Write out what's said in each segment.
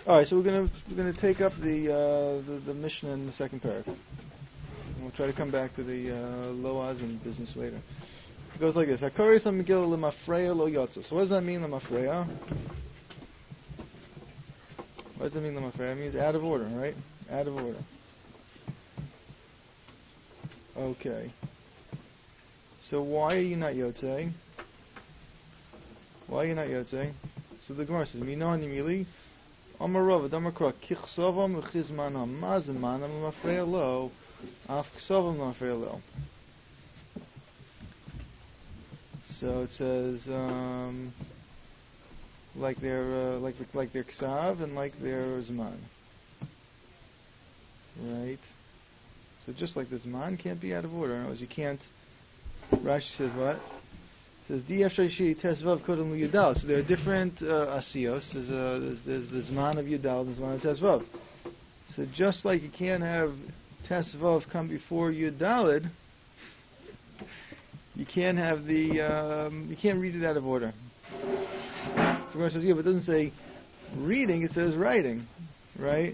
All right, so we're gonna take up the Mishnah in the second paragraph. And we'll try to come back to the Loaz and business later. It goes like this: Hakaris Megillah lemafreya lo yotza. So what does that mean, lemafreya? What does it mean, lemafreya? It means out of order, right? Out of order. Okay. So why are you not yotzei? Why are you not yotzei? So the Gemara says, Minon Yimili, Amarov, Adamakra, Kichsovam, Chizmanam, Mazamanam, Mafreya lo, Af Ksovam, Mafreya lo. So it says, like their Ksav and like their Zman. Right? So just like the Zman can't be out of order. In other words, you can't. Rashi says what? It says Tesvav Kodem Yudal. So there are different asiyos. There's the Zman of Yudal and the Zman of Tesvav. So just like you can't have Tesvav come before Yudalid, you can't have you can't read it out of order. So Gemara says, yeah, but it doesn't say reading, it says writing, right?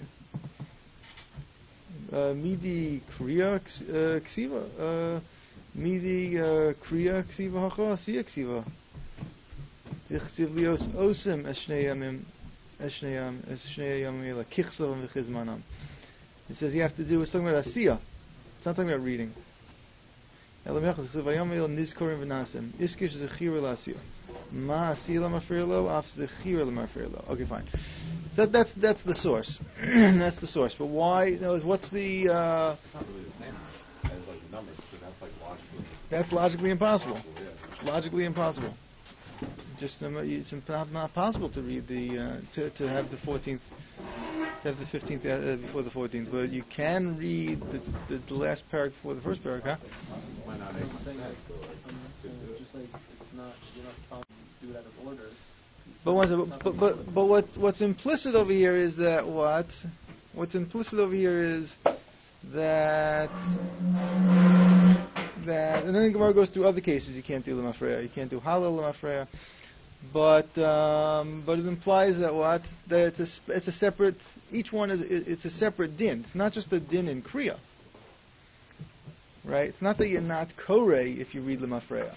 Midi Kriya Ksiva. Midi Kriya Ksiva Hacha Siya Ksiva. Tichsiv Lios Osim Eshnei Yamim Kichsav V'Chizmanam. It says you have to do. It's talking about Asiya. It's not talking about reading. Elamechas Vayamil Nizkorim V'Nasim Iskish Zechira L'Asiya. Ma Asiya L'Mafreilo Af Zechira L'Mafreilo. Okay, fine. So that's the source. That's the source. But why? What's the? It's not really the same as like the numbers, because that's like logically. That's logically impossible. Yeah. It's logically impossible. Just it's not possible to read to have the 14th, to have the 15th before the 14th. But you can read the last paragraph before the first paragraph. Why not make sense? Just like it's not, you're not trying to do it out of order. But what's implicit over here is that what? What's implicit over here is that and then the Gemara goes through other cases you can't do Lemafreya, you can't do Halal Lemafreya, but it implies that what? That it's a separate, each one it's a separate din. It's not just a din in Kriya, right? It's not that you're not Korei if you read Lemafreya.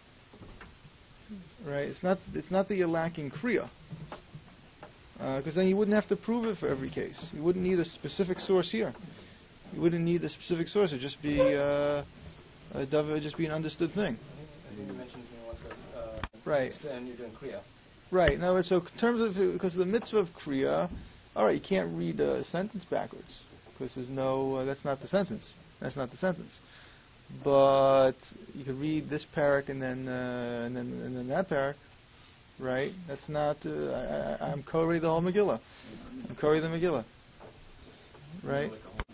Right, it's not that you're lacking kriya, because then you wouldn't have to prove it for every case. You wouldn't need a specific source here. You wouldn't need a specific source. It'd just be just be an understood thing. I think you mentioned once right. And you're doing kriya. Right. Now, so in terms of because of the mitzvah of kriya, all right, you can't read a sentence backwards because there's no. That's not the sentence. That's not the sentence. But you could read this parak and then that parak, right? That's not. I'm Korei the whole Megillah. I'm Korei the Megillah, right?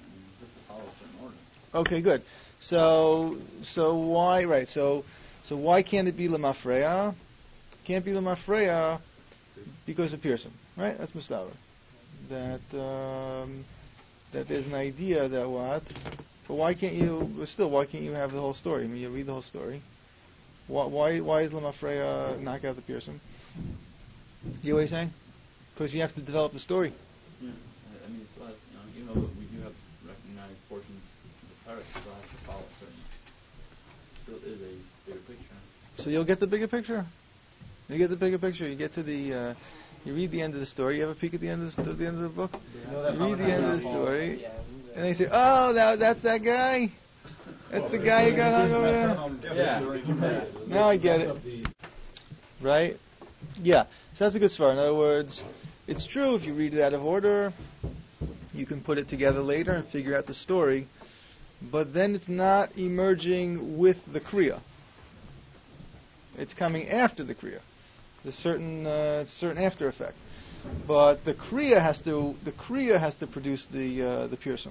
Okay, good. So why right? So why can't it be Lemafreya? Can't be Lemafreya because of Pearson, right? That's Mustafa. That there's an idea that what. But why can't you have the whole story? I mean, you read the whole story. Why is Lemafreya knock out the Pearson? You know what he's saying? Because you have to develop the story. Yeah, I mean, still has, even though we do have recognized portions of the parrot, still has to follow certain. Still is a bigger picture. So you'll get the bigger picture. You get the bigger picture. You get to the. You read the end of the story. You have a peek at the end of the book. You read the end of the story. And they say, oh, that's that guy? That's the guy who got hung over there? Yeah. Now I get it. Right? Yeah. So that's a good svar. In other words, it's true if you read it out of order, you can put it together later and figure out the story, but then it's not emerging with the Kriya. It's coming after the Kriya. There's certain after effect. But the kriya has to produce the Pearson.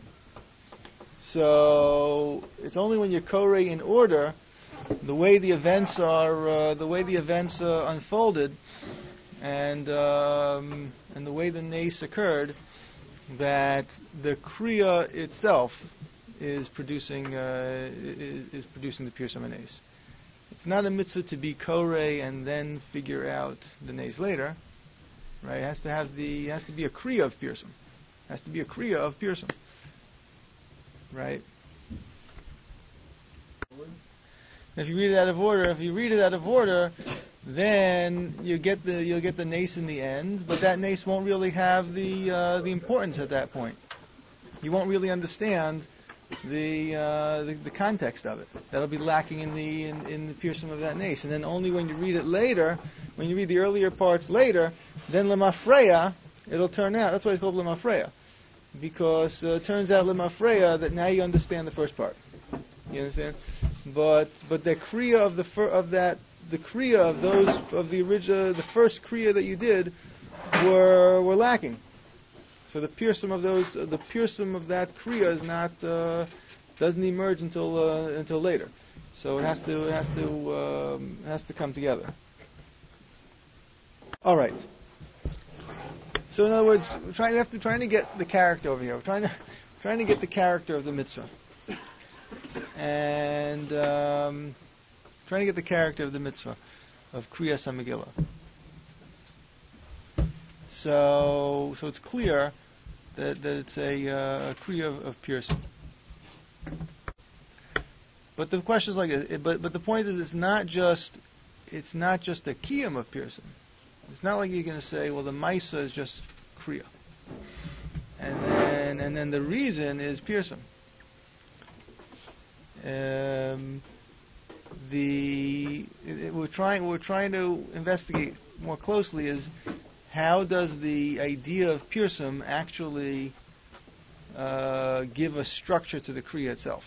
So it's only when you're korei in order, the way the events are unfolded, and the way the nace occurred, that the kriya itself is producing the Pearson nace. It's not a mitzvah to be korei and then figure out the nace later. right? It has to be a kriya of Pearson. It has to be a kriya of Pearson, right? If you read it out of order, then you'll get the nace in the end, but that nace won't really have the importance at that point. You won't really understand the context of it. That'll be lacking in the Pearson of that nace. And then only when you read it later, when you read the earlier parts later, then lemafreya, it'll turn out. That's why it's called lemafreya, because it turns out lemafreya that now you understand the first part. You understand? But the kriya of the the first kriya that you did were lacking. So the Pearson of that kriya is not doesn't emerge until later. So it has to come together. All right. So in other words, we're trying to get the character over here. We're trying to get the character of the mitzvah, and trying to get the character of the mitzvah of Kriyas HaMegillah. So it's clear that it's a kriya of Pearson. But the question is like this. But the point is, it's not just a kiyum of Pearson. It's not like you're going to say, well, the Maisa is just kriya, and then the reason is Pearson. We're trying to investigate more closely is how does the idea of Pearson actually give a structure to the kriya itself.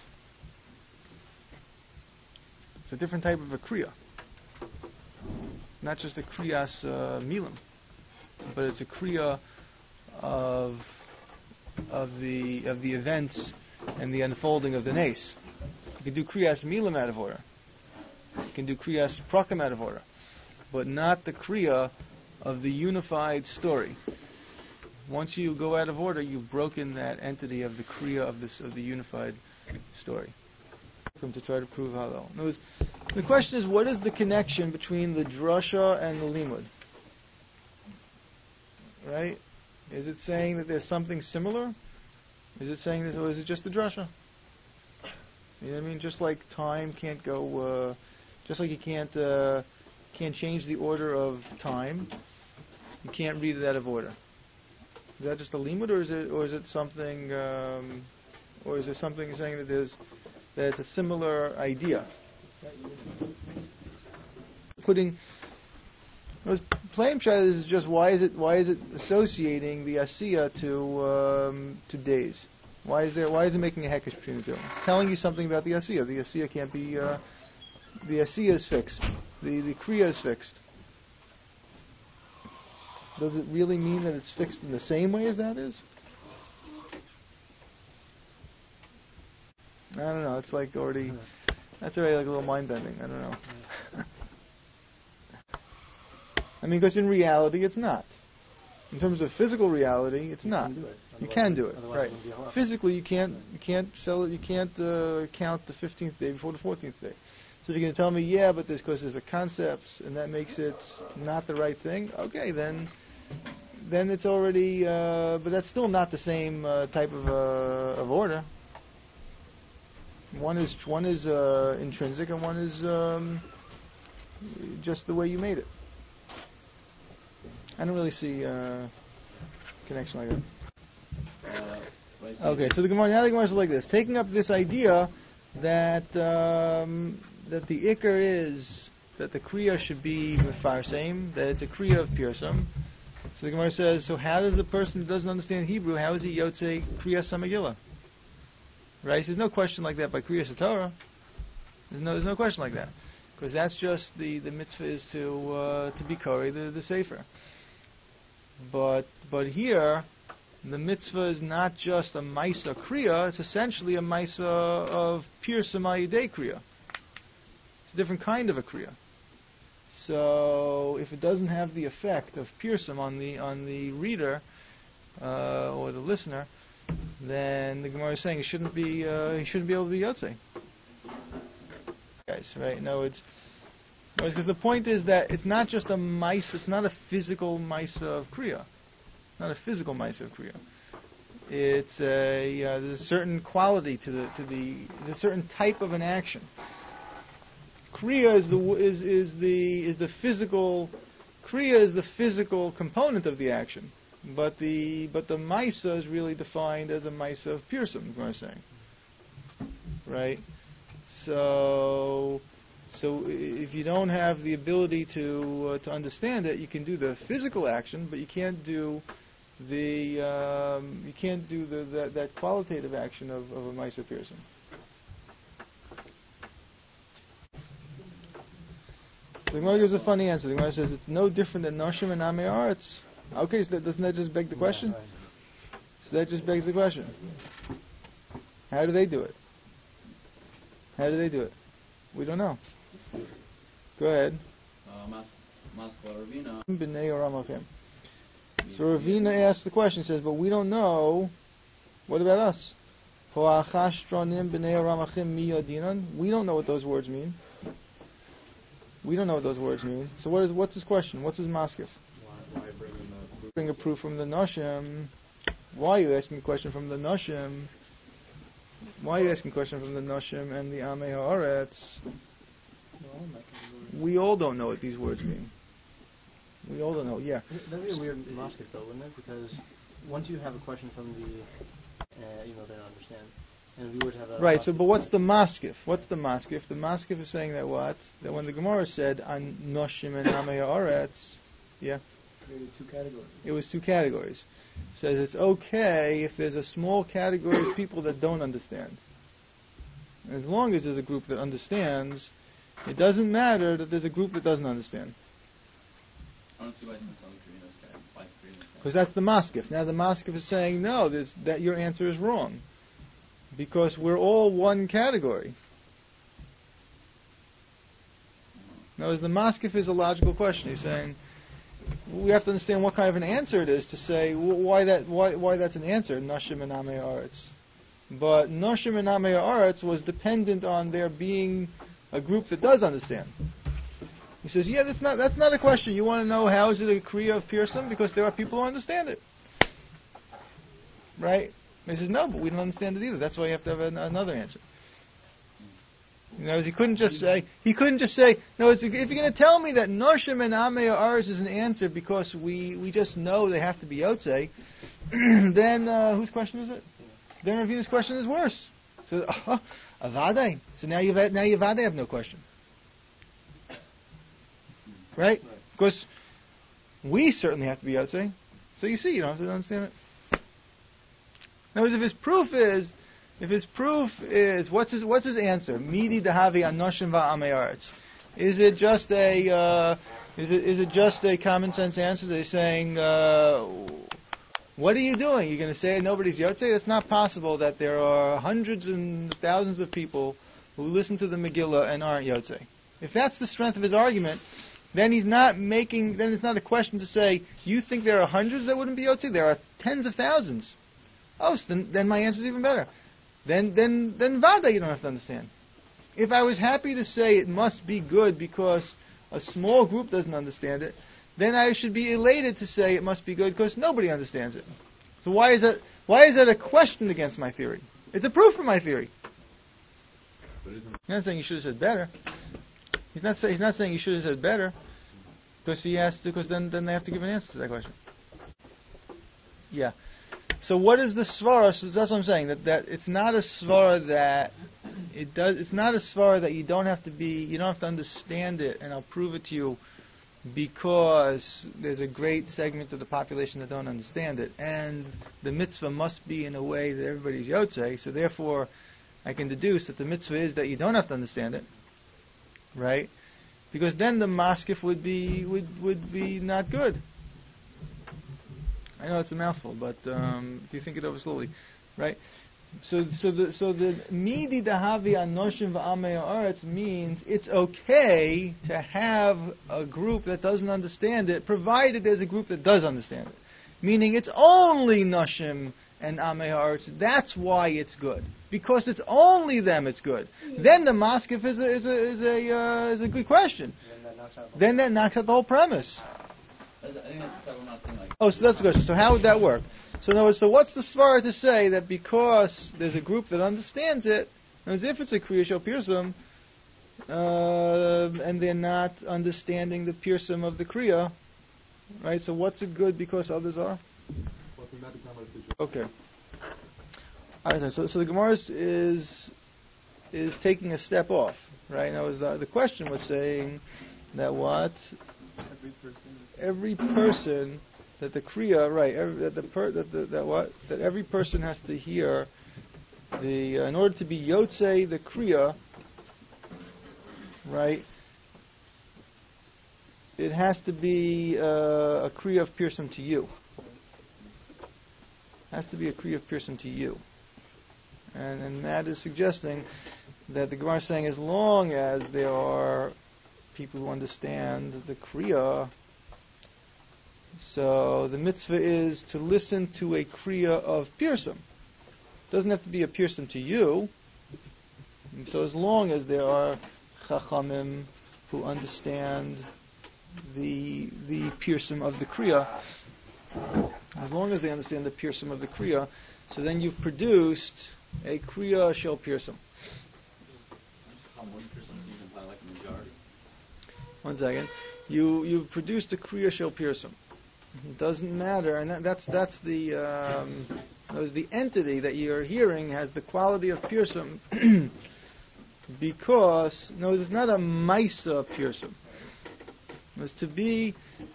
It's a different type of a kriya, not just a kriyas milim, but it's a kriya of the events and the unfolding of the nace. You can do kriyas milim out of order. You can do kriyas prakam out of order, but not the kriya of the unified story. Once you go out of order, you've broken that entity of the kriya of the unified story. To try to prove halal. The question is, what is the connection between the drasha and the limud? Right? Is it saying that there's something similar? Is it saying this, or is it just the drasha? You know what I mean? Just like time can't go, just like you can't change the order of time, you can't read it out of order. Is that just a limud, or is it something, or is there something saying that it's a similar idea? Plain pshat is just why is it associating the asiya to days? Why is it making a hekesh between the two? Telling you something about the asiya. The asiya can't be. The asiya is fixed. The kriya is fixed. Does it really mean that it's fixed in the same way as that is? I don't know. It's like already. That's already like a little mind bending. I don't know. I mean, because in reality, it's not. In terms of physical reality, it's not. You can do it, right? Physically, you can't sell it. You can't count the 15th day before the 14th day. So if you're going to tell me, yeah, but because there's a concept and that makes it not the right thing, okay, then it's already. But that's still not the same type of order. One is intrinsic, and one is just the way you made it. I don't really see connection like that. Okay, so the Gemara is like this: taking up this idea that the ikar is that the kriya should be mefarseim, that it's a kriya of Pearson. So the Gemara says, so how does a person who doesn't understand Hebrew, how is he yotzei kriyas HaMegillah? Right? So there's no question like that by kriyas Torah. There's no question like that, because that's just the mitzvah is to be kori the sefer. But here, the mitzvah is not just a maisa kriya; it's essentially a maisa of Pearson Mayidei kriya. It's a different kind of a kriya. So if it doesn't have the effect of Pearson on the reader or the listener, then the Gemara is saying he shouldn't be able to be yotzei. Guys, right? No, Because the point is that it's not just a mice. It's not a physical mice of kriya. Not a physical mice of kriya. It's there's a certain quality to the there's a certain type of an action. Kriya is the physical. Kriya is the physical component of the action, but the Maisa is really defined as a Maisa of Pirsum, is what I'm saying. Right? So if you don't have the ability to understand it, you can do the physical action, but you can't do that qualitative action of a Maisa Pirsum. The Gemara gives a funny answer. The Gemara says it's no different than Noshim and Amei Haaretz. Okay, so doesn't that just beg the question? So that just begs the question. How do they do it? How do they do it? We don't know. Go ahead. So Ravina asks the question, says, but we don't know. What about us? We don't know what those words mean. We don't know what those words mean. So what's his question? What's his maskif? Why Bring a proof from the Noshim. Why are you asking a question from the Noshim? Why are you asking a question from the Noshim and the Amei Haaretz? We all don't know what these words mean. We all don't know. Yeah. That'd be a weird maskif though, wouldn't it? Because once you have a question from the, they don't understand. And we would have a right, so but what's the maskif? What's the maskif? The maskif is saying that what? That when the Gemara said on Noshim and Amei Haaretz, yeah? Created two categories. It was two categories. It says it's okay if there's a small category of people that don't understand. As long as there's a group that understands, it doesn't matter that there's a group that doesn't understand. Because that's the maskif. Now the maskif is saying, no, that your answer is wrong. Because we're all one category. Now, as the maskif is a logical question. He's saying we have to understand what kind of an answer it is to say why that's an answer. Noshim and Amei Haaretz, but Noshim and Amei Haaretz was dependent on there being a group that does understand. He says, yeah, that's not a question. You want to know how is it a kriya of Pirsum? Because there are people who understand it, right? And he says, no, but we don't understand it either. That's why you have to have another answer. In other words, he couldn't just say, no, if you're going to tell me that Noshim and Amei Haaretz is an answer because we just know they have to be Yotzei, then whose question is it? Then Ravina's question is worse. So, Avadai. So now Avadai have no question. Right? Because we certainly have to be Yotzei. So you see, you don't have to understand it. In other words, if his proof is what's his answer? Midi dahavi anoshim va'amei haaretz. Is it just a common sense answer? They're saying, what are you doing? You're going to say nobody's yotzei? It's not possible that there are hundreds and thousands of people who listen to the Megillah and aren't yotzei. If that's the strength of his argument, then it's not a question to say, you think there are hundreds that wouldn't be yotzei? There are tens of thousands. Oh, so then my answer is even better. Then Vada you don't have to understand. If I was happy to say it must be good because a small group doesn't understand it, then I should be elated to say it must be good because nobody understands it. So why is that a question against my theory? It's a proof for my theory. He's not saying you should have said better. He's not saying you should have said better because then they have to give an answer to that question. Yeah. So what is the svara? So that's what I'm saying. That it's not a svara that it does. It's not a svara that you don't have to understand it, and I'll prove it to you, because there's a great segment of the population that don't understand it, and the mitzvah must be in a way that everybody's yotzei. So therefore, I can deduce that the mitzvah is that you don't have to understand it, right? Because then the maskif would be not good. I know it's a mouthful, but if you think it over slowly, right? So the midi dahavi anoshim va'amei haaretz means it's okay to have a group that doesn't understand it, provided there's a group that does understand it. Meaning it's only noshim and amei haaretz. That's why it's good, because it's only them. It's good. Then the maskif is a good question. then that knocks out the whole premise. I think that's the type I'm not saying like. Oh, so that's the question. So how would that work? So in other words, so what's the svara to say that because there's a group that understands it, as if it's a kriya shel pirsum, and they're not understanding the pirsum of the kriya, right? So what's it good because others are? Okay. All right, so the Gemara is taking a step off, right? Now, the question was saying that what every person that the kriya, right? That every person has to hear in order to be yotzei the kriya, right? It has to be a kriya of pirsum to you. Has to be a kriya of pirsum to you. And that is suggesting that the Gemara is saying as long as there are people who understand the kriya, so the mitzvah is to listen to a kriya of pirsum. It doesn't have to be a pirsum to you. And so as long as there are chachamim who understand the pirsum of the kriya, as long as they understand the pirsum of the kriya, so then you've produced a kriya shel pirsum. One person so you can apply like a majority. One second. You've produced a kriya shel pirsum. It doesn't matter, and that's the entity that you're hearing has the quality of pirsum because it's not a maisa pirsum. It's to be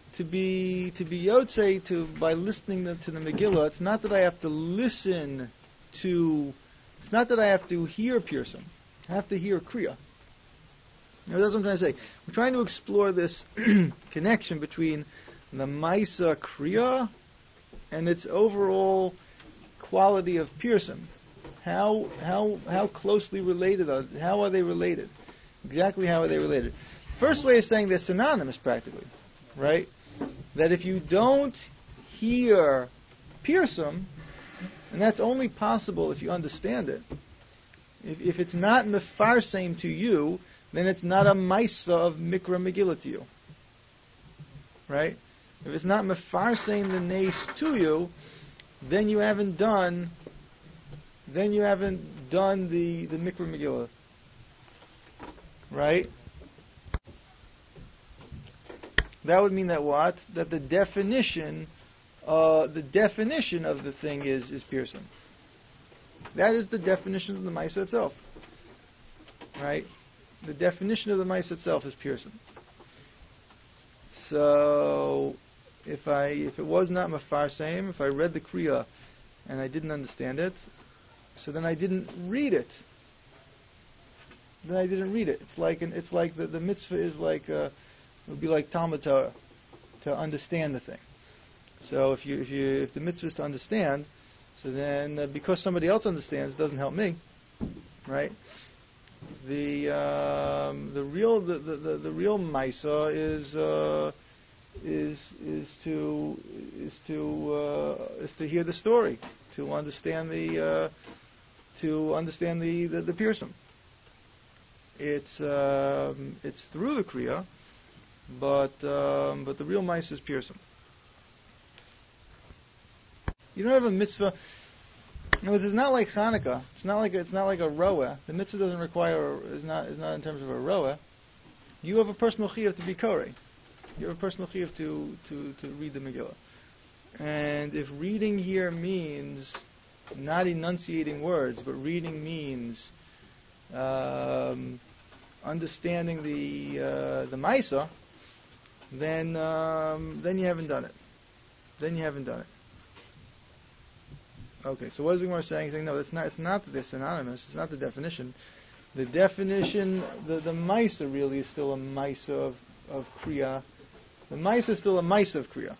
yotzei by listening to the Megillah. It's not that I have to listen to. It's not that I have to hear pirsum. I have to hear kriya. That's what I'm trying to say. We're trying to explore this connection between the maisa kriya and its overall quality of pirsum. How closely related are? How are they related? Exactly how are they related? First way is saying they're synonymous practically, right? That if you don't hear pirsum, and that's only possible if you understand it. If it's not mefarsem to you, then it's not a maisa of mikra megillah to you, right? If it's not mefarsem the nes to you, then you haven't done the mikra megillah, right? That would mean that what? That the definition of the thing is pirsum. That is the definition of the Maisa itself. Right? The definition of the Maisa itself is pirsum. So, if it was not mafarsem, if I read the Kriya and I didn't understand it, so then I didn't read it. It's like the mitzvah is like it would be like Talmud Torah to understand the thing. So if the mitzvah is to understand, so then because somebody else understands, it doesn't help me, right? The real Maisa is to hear the story, to understand the pirsum. It's through the kriya, but the real Maisa is pirsum. You don't have a mitzvah. In other words, it's not like Hanukkah. It's not like a roa. The mitzvah doesn't require is not in terms of a roa. You have a personal chiyuv to be korei. You have a personal chiyuv to read the Megillah. And if reading here means not enunciating words, but reading means understanding the Maisa, then you haven't done it. Okay, so what is the Gemara saying? He's saying, no, it's not that they're synonymous. It's not the definition. The definition, the Maisa really is still a Maisa of Kriya. The Maisa is still a Maisa of Kriya.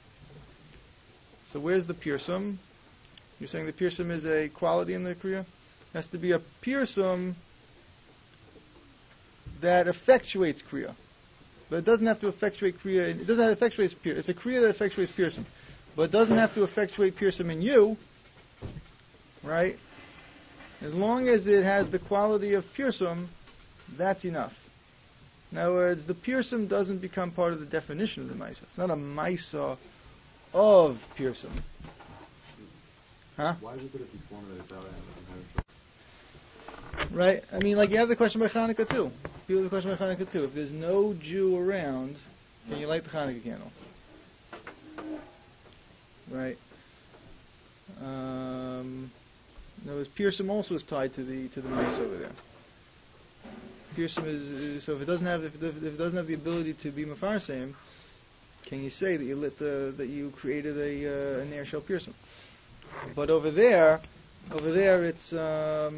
So where's the Pirsum? You're saying the Pirsum is a quality in the Kriya? It has to be a Pirsum that effectuates Kriya. But it doesn't have to effectuate Kriya. It doesn't have to effectuate Pirsum. It's a Kriya that effectuates Pirsum. But it doesn't have to effectuate Pirsum in you. Right? As long as it has the quality of pirsum, that's enough. In other words, the Pirsum doesn't become part of the definition of the Maisa. It's not a Maisa of Pirsum. Huh? Why is it that if you formulate it that way, Right? I mean, like you have the question by Hanukkah too. You have the question by Hanukkah too. If there's no Jew around, can you light the Hanukkah candle? Right? In other words, Pirsum also is tied to the Maisa over there. Pirsum is so if it doesn't have the ability to be Mefarsim, can you say that you that you created a Ner Shel Pirsum? But over there it's a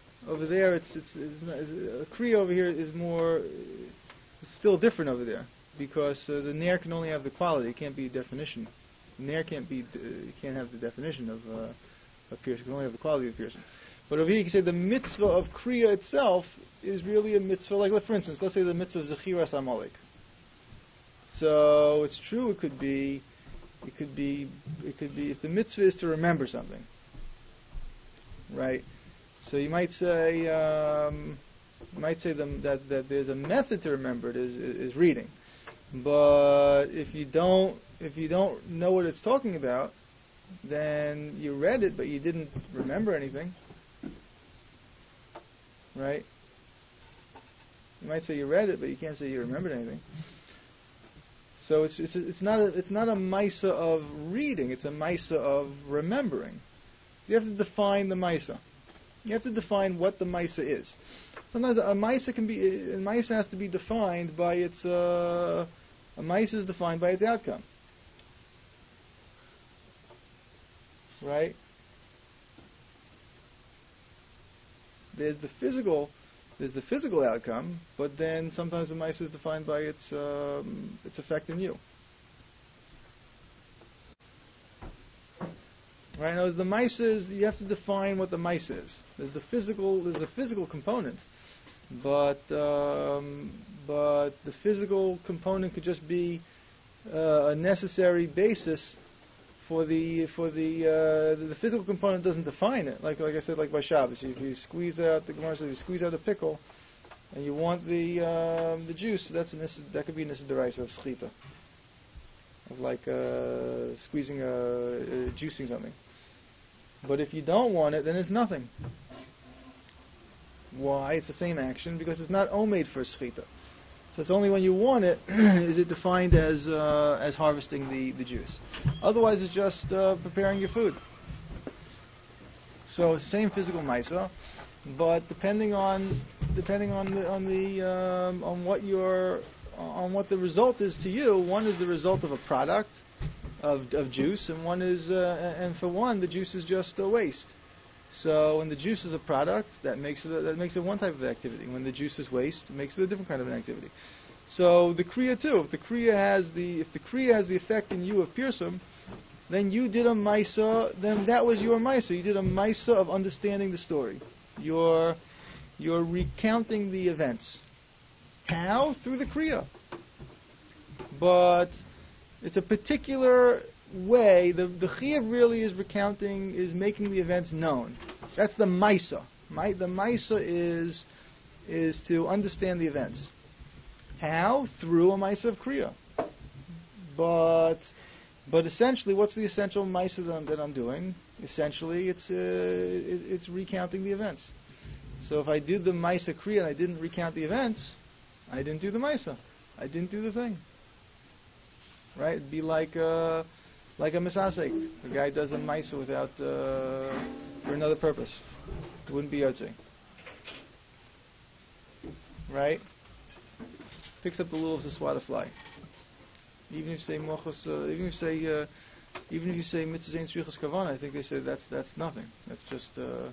Kriya over here is more. It's still different over there because the Ner can only have the quality; it can't be a definition. Ner can't have the definition of Pirsum. It can only have the quality of Pirsum. But over here you can say the mitzvah of Kriya itself is really a mitzvah. Like, for instance, let's say the mitzvah of Zechiras Amalek. So it's true. It could be if the mitzvah is to remember something, right? So you might say that there's a method to remember it is reading, but if you don't know what it's talking about, then you read it but you didn't remember anything, right? You might say you read it, but you can't say you remembered anything. So it's not a Maisa of reading; it's a Maisa of remembering. You have to define the Maisa. You have to define what the Maisa is. Sometimes a Maisa has to be defined by its a Maisa is defined by its outcome, right? There's the physical outcome, but then sometimes the Maisa is defined by its effect in you. Right now, the Maisa is, you have to define what the Maisa is. There's the physical component, but the physical component could just be a necessary basis for the physical component doesn't define it. Like I said, like by Shabbos, if you squeeze out the Gemara says, you squeeze out a pickle, and you want the juice, that could be a Nissa D'Oraisa of Schita, of like juicing something. But if you don't want it, then it's nothing. Why? It's the same action because it's not omed for Schita. So it's only when you want it is it defined as harvesting the juice. Otherwise, it's just preparing your food. So it's the same physical Maisa, but depending on what the result is to you, one is the result of a product of juice, and one is and for one the juice is just a waste. So when the juice is a product, that makes it one type of activity. When the juice is waste, it makes it a different kind of an activity. So the Kriya too. If the Kriya has the effect in you of Pirsum, then you did a Maisa. Then that was your Maisa. You did a Maisa of understanding the story. You're recounting the events. How? Through the Kriya. But it's a particular way. The Chiyuv really is making the events known. That's the Maisa. The Maisa is to understand the events. How? Through a Maisa of Kriya. But essentially, what's the essential Maisa that I'm doing? Essentially, it's recounting the events. So if I did the Maisa Kriya and I didn't recount the events, I didn't do the Maisa. I didn't do the thing. Right? It'd be like a Misasek. The guy does a Maisa without for another purpose. It wouldn't be Yotzei. Right? Picks up the lulav to swat a fly. Even if you say mochos, even if you say mitzvah zayin tzrichas kavana, I think they say that's nothing. That's just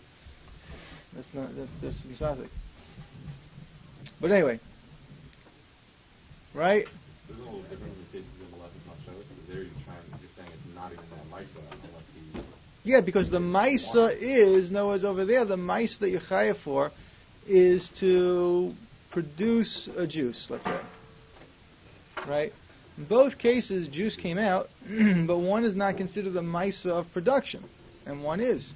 that's Misasek. But anyway, right? There's a little different in the cases in the left of Machshavos, because there you're saying it's not even that Maisa unless he... Yeah, because the Maisa is, in other words, over there, the Maisa that you're chayav for is to produce a juice, let's say. Right? In both cases, juice came out, but one is not considered the Maisa of production, and one is.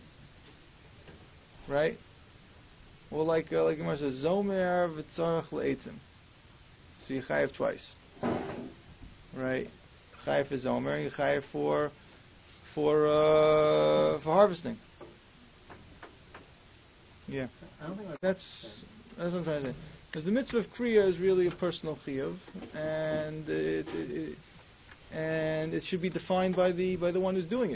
Right? Well, like Gemara says, Zomer v'tzarach le'etzim. so you chayev twice, right? Chayev for zomer, you chayev for harvesting. Yeah, I don't think that's what I'm trying to say. Because the mitzvah of kriya is really a personal chiyuv, and it should be defined by the one who's doing it.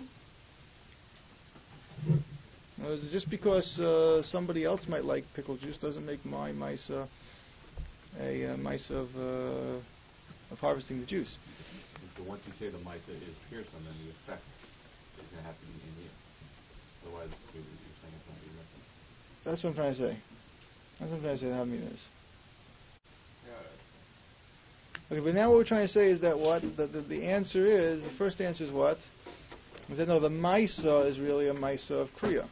Just because somebody else might like pickle juice doesn't make my maisa a maisa of harvesting the juice. So once you say the maisa is pierced, then the effect is going to have to be in you. Otherwise, you're saying it's not your reference. That's what I'm trying to say. That's what I'm trying to say. How I mean is. Okay, but now what we're trying to say is that what the answer is. The first answer is what? Is that no, the maisa is really a maisa of kriya.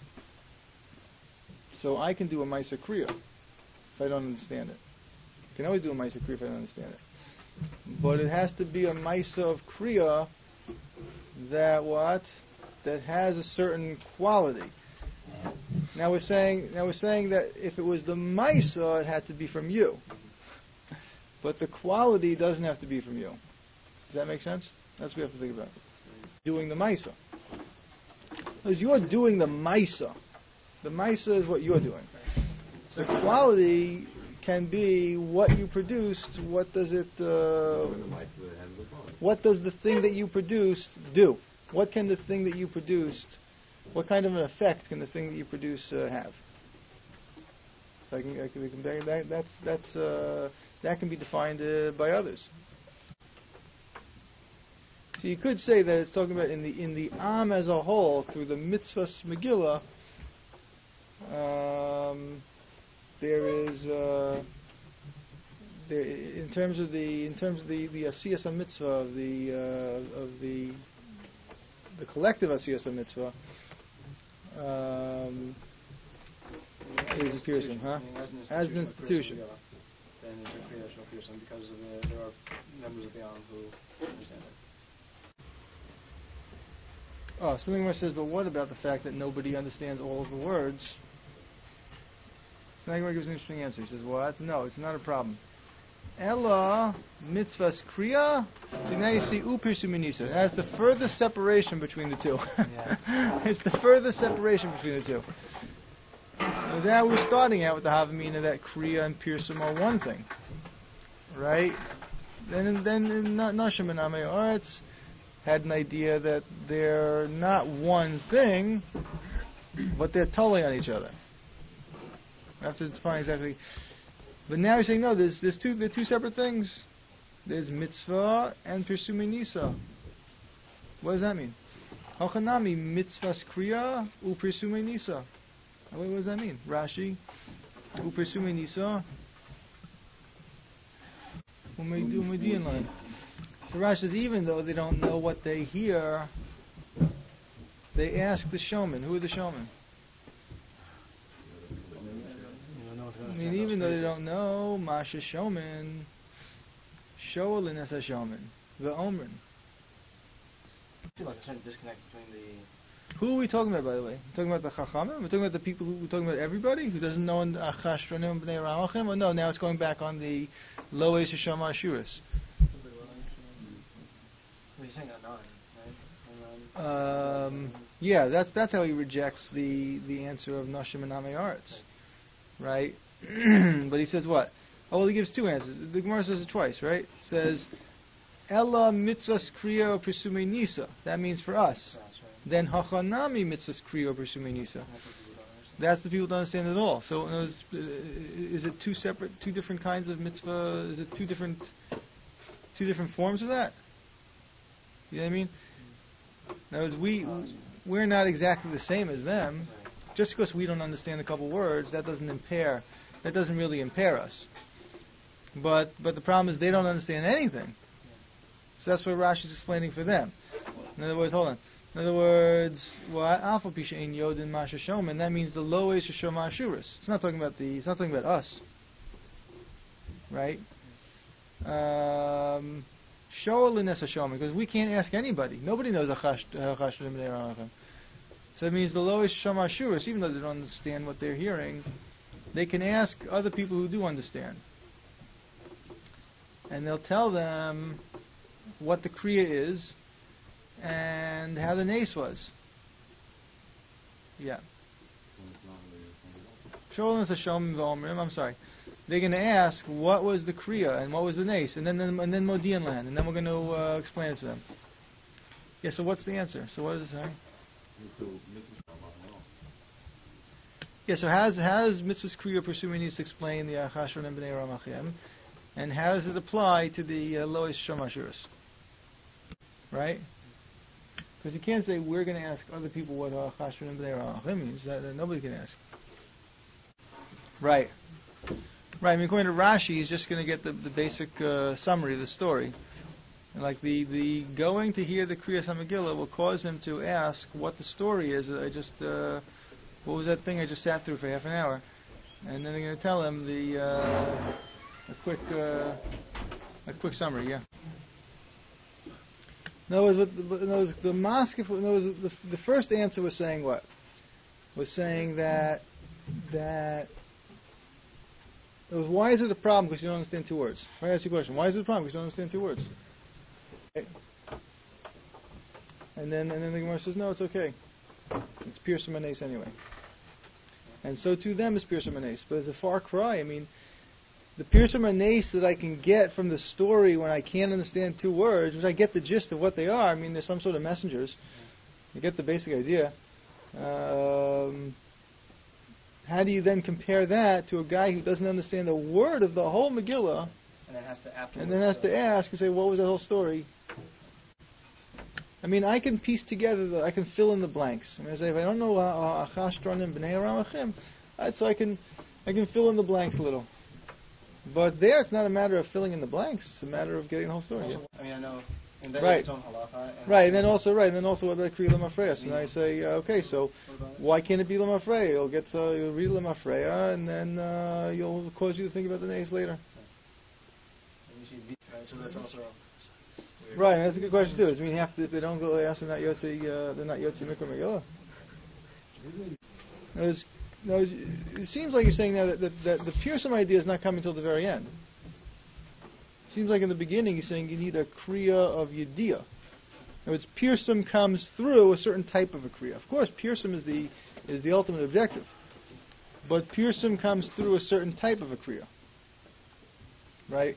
So I can do a maisa kriya if I don't understand it. I can always do a maisa kriya if I don't understand it. But it has to be a maisa of kriya that what? That has a certain quality. Now we're saying that if it was the maisa, it had to be from you. But the quality doesn't have to be from you. Does that make sense? That's what we have to think about. Doing the maisa. Because you're doing the maisa. The maisa is what you're doing. The quality can be what you produced. What does it? What does the thing that you produced do? What can the thing that you produced? What kind of an effect can the thing that you produce have? That can be defined by others. So you could say that it's talking about in the Am as a whole through the mitzvahs Megillah. There is in terms of the asiyas mitzvah of the collective asiyas mitzvah. Is a piercing, huh? As an institution. Then it's a creational piercing because there are members of the Am who understand it. Oh, something more says, but what about the fact that nobody understands all of the words? So now gives an interesting answer. He says, what? No, it's not a problem. Ella mitzvahs kriya. So now you see upirsu minisa. That's the furthest separation between the two. It's the furthest separation between the two. So now we're starting out with the havamina that kriya and pirsum are one thing, right? Then in Nashim and Amei Arts had an idea that they're not one thing, but they're totally on each other. I have to define exactly. But now he's saying no. They're two separate things. There's mitzvah and pirsumei nisa. What does that mean? Hachanami mitzvahs kriya upirsumei nisa. What does that mean? Rashi upirsumei nisa. Umedian line. So Rashi says even though they don't know what they hear, they ask the showman. Who are the showmen? I mean, even though they don't know, Masha Shoman, Shoalin as a Shoman, the Omrin. I feel like there's a disconnect between the. Who are we talking about, by the way? We're talking about the Chachamim? We're talking about the people we're talking about everybody who doesn't know Achashtronim B'nei Ramachim? Or no, now it's going back on the Lo Eis Hashem Ashuris. Well, he's saying at 9, right? Yeah, that's how he rejects the answer of Nashim and Amei Arts. Right? But he says what? Oh, well, he gives two answers. The Gemara says it twice, right? It says, Ella mitzvahs kriya pirsumei nisa. That means for us. Right. Then hachanami mitzvahs kriya pirsumei nisa. That's the people who don't understand it at all. So, is it two different kinds of mitzvah? Is it two different forms of that? You know what I mean? In other words, we're not exactly the same as them. Just because we don't understand a couple words, that doesn't really impair us. But the problem is they don't understand anything. So that's what Rashi's explaining for them. In other words, hold on. In other words, what Alpha Pisha in Yodin Masha Shoman, that means the low Eis Hashem Ashuris. It's not talking about us. Right? Shoalin as a Shoman, because we can't ask anybody. Nobody knows Achashtronim B'nei Ramachim. So it means the Lo Eis Hashem Ashuris, even though they don't understand what they're hearing, they can ask other people who do understand. and they'll tell them what the Kriya is and how the nace was. Yeah. I'm sorry. They're going to ask what was the Kriya and what was the nace, and then Modian land, and then we're going to explain it to them. Yeah. So what's the answer? So what is it saying? Yeah. So how does Mitzvah's Kriya Persumi needs to explain the Achashron and Bnei Ramachim, and how does it apply to the Lois Shomashuras? Right? Because you can't say we're going to ask other people what Achashron and Bnei Ramachim means. That nobody can ask. Right. Right. I mean, according to Rashi, he's just going to get the basic summary of the story. And like the going to hear the Kriyas HaMegillah will cause him to ask what the story is. What was that thing I just sat through for half an hour? And then they're going to tell him a quick summary. Yeah. In other words, the first answer was saying what? Was saying that it was, why is it a problem because you don't understand two words? I ask you a question. Why is it a problem because you don't understand two words? Okay. And then the Gemara says, no, it's okay. It's Pirsum Manes anyway. And so to them is Pirsum Manes. But it's a far cry. I mean, the Pirsum Manes that I can get from the story when I can't understand two words, which I get the gist of what they are. I mean, they're some sort of messengers. You get the basic idea. How do you then compare that to a guy who doesn't understand a word of the whole Megillah, and then has to ask and say, what was that whole story? I mean, I can piece together, I can fill in the blanks. I mean, I say, if I don't know Achashron and Bnei Ramachim, so I can fill in the blanks a little. But there, it's not a matter of filling in the blanks; it's a matter of getting the whole story. Also, I mean, I know. And then right. And then also what about Kriya Lamafreya? So now I say, okay, so why can't it be Lamafreya? You'll read Lamafreya, and then you'll cause you to think about the nays later. So that's also right. That's a good question too. I mean, if they don't go ask, they're not Yotzi Mikra Megillah. It seems like you're saying now that the Pirsum idea is not coming until the very end. Seems like in the beginning he's saying you need a Kriya of Yediyah. In other words, Pirsum comes through a certain type of a Kriya. Of course, Pirsum is the ultimate objective. But Pirsum comes through a certain type of a Kriya. Right?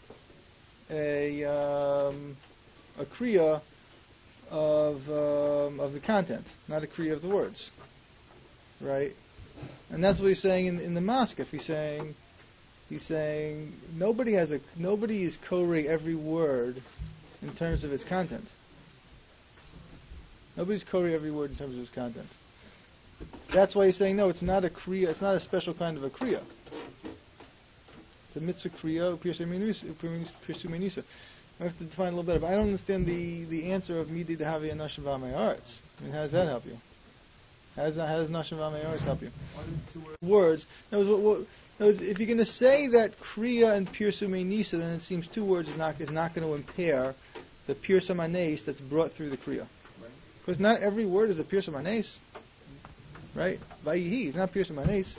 A Kriya of the content, not a Kriya of the words. Right? And that's what he's saying in the Maskef. He's saying nobody is Korei every word in terms of its content. Nobody's Korei every word in terms of its content. That's why he's saying no, it's not a Kriya, it's not a special kind of a Kriya. It's a mitzvah Kriya, Pirsum Menisa. I have to define a little better, but I don't understand the answer of Midi Dehavi and Nashim V'Amei Arts. I mean, how does that help you? How does Nashim V'Amei Arts help you? Words. If you're going to say that Kriya and Pirsum Nisa, then it seems two words is not going to impair the Pirsum Anes that's brought through the Kriya. Because not every word is a Pirsum Anes. Right? Vayihi is not Pirsum Anes.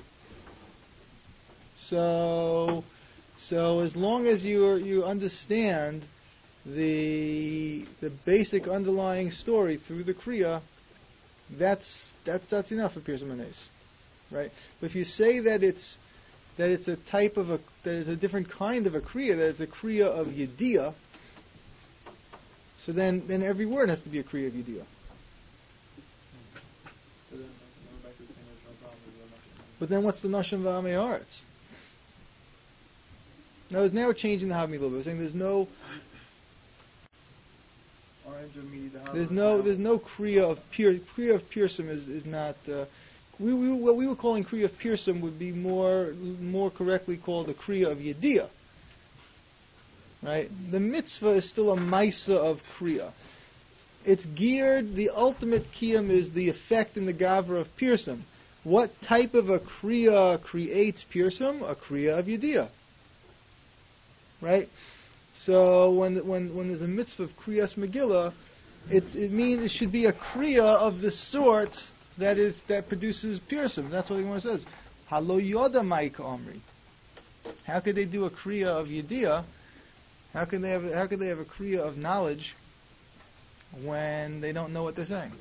So as long as you understand the basic underlying story through the Kriya, that's enough for Pirsum Anes. Right? But if you say that it's a type of that it's a different kind of a Kriya, that it's a Kriya of Yediyah, so then every word has to be a Kriya of Yediyah. But then what's the Nashim V'Amei Arts? Now we're changing the Havmi a little bit. We're saying there's no Kriya of Pirsum is not. What we were calling Kriya of Pirsum would be more correctly called a Kriya of Yediyah. Right? The mitzvah is still a Maisa of Kriya. It's geared, the ultimate Kiyam is the effect in the Gavra of Pirsum. What type of a Kriya creates Pirsum? A Kriya of Yediyah. Right? So when there's a mitzvah of Kriyas Megillah, it means it should be a Kriya of the sort that produces Pirsum. That's what the Gemara says. Halo Yoda Maika Omri. How could they do a Kriya of Yediyah How can they have a kriya of knowledge when they don't know what they're saying?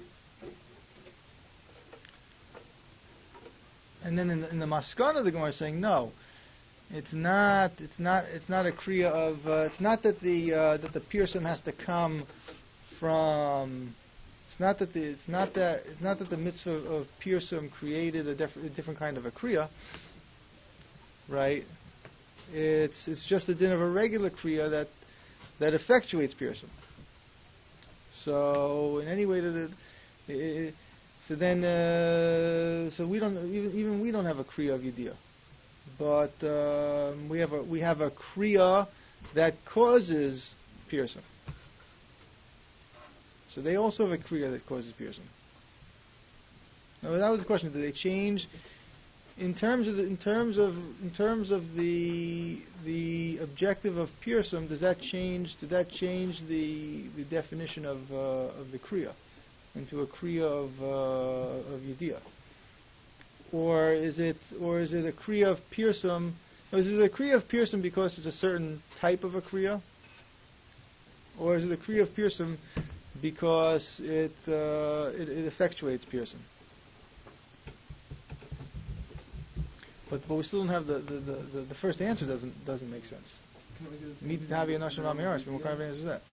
And then in the Maskana, the Gemara is saying no. It's not a kriya of. It's not that the pirsum has to come from. It's not that the mitzvah of pirsum created a different kind of a kriya, right? It's just a din of a regular kriya that effectuates pirsum. So in any way so we don't even we don't have a kriya of yediyah, but we have a kriya that causes pirsum. So they also have a kriya that causes pirsum. Now that was the question: do they change in terms of the objective of pirsum? Does that change? Did that change the definition of the kriya into a kriya of yediyah? Or is it a kriya of pirsum? Or is it a kriya of pirsum because it's a certain type of a kriya? Or is it a kriya of pirsum because it effectuates pirsum? But we still don't have the first answer. Doesn't make sense. What kind of answer is that?